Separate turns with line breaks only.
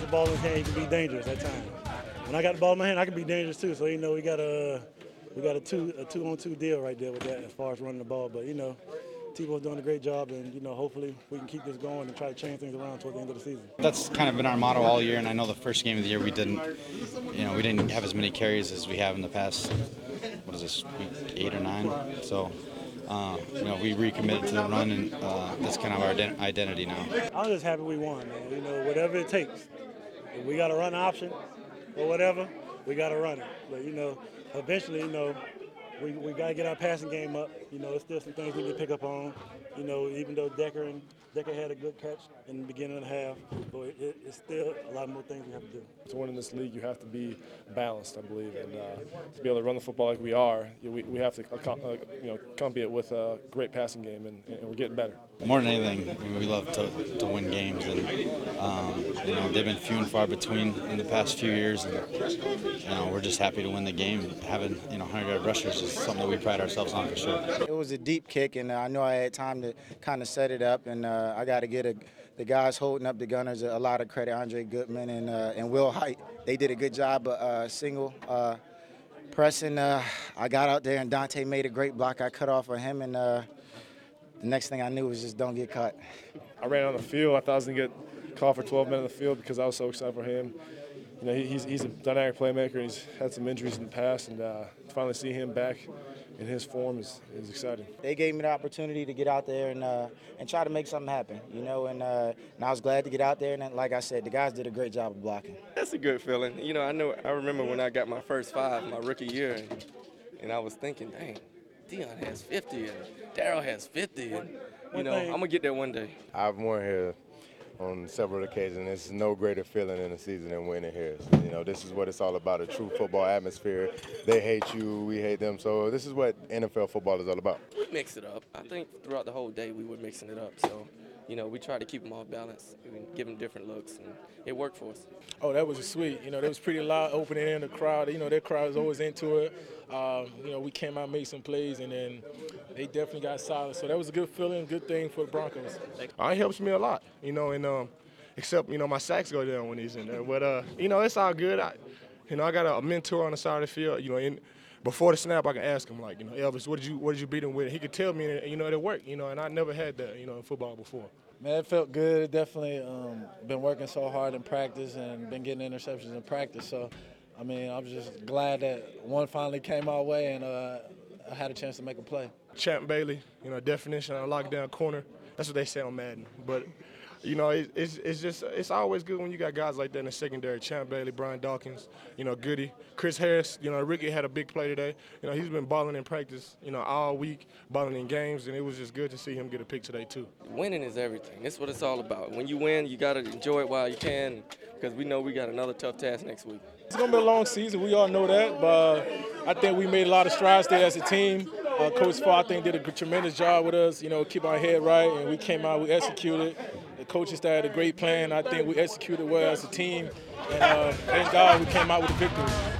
ball in his hand, he can be dangerous at times. When I got the ball in my hand, I can be dangerous too. So we got a two-on-two deal right there with that as far as running the ball. But Tebow's doing a great job, and hopefully we can keep this going and try to change things around toward the end of the season.
That's kind of been our motto all year, and I know the first game of the year we didn't have as many carries as we have in the past. What is this, week 8 or 9? So. We recommitted to the run, and that's kind of our identity now.
I'm just happy we won, man. Whatever it takes. If we got a run option or whatever, we got to run it. But, eventually, we got to get our passing game up. There's still some things we need to pick up on. Even though Decker had a good catch in the beginning of the half, but it's still a lot more things we have to do.
To win in this league, you have to be balanced, I believe, and to be able to run the football like we are, we have to accompany it with a great passing game, and we're getting better.
More than anything, we love to win games, and they've been few and far between in the past few years, and we're just happy to win the game. Having 100-yard rushers is something that we pride ourselves on for sure.
It was a deep kick, and I know I had time to kind of set it up, and I got to get the guys holding up the Gunners a lot of credit. Andre Goodman and Will Height, they did a good job single pressing. I got out there, and Dante made a great block. I cut off of him, and the next thing I knew was just don't get caught.
I ran on the field. I thought I was going to get called for 12 men on the field because I was so excited for him. He's a dynamic playmaker. He's had some injuries in the past, and to finally see him back in his form is exciting.
They gave me the opportunity to get out there and try to make something happen, and I was glad to get out there. And like I said, the guys did a great job of blocking.
That's a good feeling. I remember when I got my first 5 my rookie year, and I was thinking, dang, Deion has 50 and Darryl has 50, and I'm gonna get there one day.
I've won here on several occasions. It's no greater feeling in the season than winning here. This is what it's all about, a true football atmosphere. They hate you, we hate them. So this is what NFL football is all about.
We mix it up. I think throughout the whole day we were mixing it up. So, we try to keep them all balanced and give them different looks, and it worked for us.
Oh, that was sweet. It was pretty loud opening in the crowd. Their crowd is always into it. We came out, made some plays, and then they definitely got solid. So that was a good feeling, good thing for the Broncos.
It helps me a lot, and except, my sacks go down when he's in there. But, it's all good. I got a mentor on the side of the field, before the snap, I can ask him, like, Elvis, what did you beat him with? He could tell me, and it worked, and I never had that, in football before.
Man, it felt good. It definitely been working so hard in practice and been getting interceptions in practice. So, I'm just glad that one finally came our way and I had a chance to make a play.
Champ Bailey, definition of a lockdown corner. That's what they say on Madden. But, it's always good when you got guys like that in the secondary. Champ Bailey, Brian Dawkins, Goody. Chris Harris, Ricky had a big play today. He's been balling in practice, all week, balling in games, and it was just good to see him get a pick today too.
Winning is everything. That's what it's all about. When you win, you got to enjoy it while you can, because we know we got another tough task next week.
It's going to be a long season. We all know that, but I think we made a lot of strides there as a team. Coach Farr, I think, did a tremendous job with us, keep our head right, and we came out, we executed. The coaching staff had a great plan. I think we executed well as a team, and thank God we came out with a victory.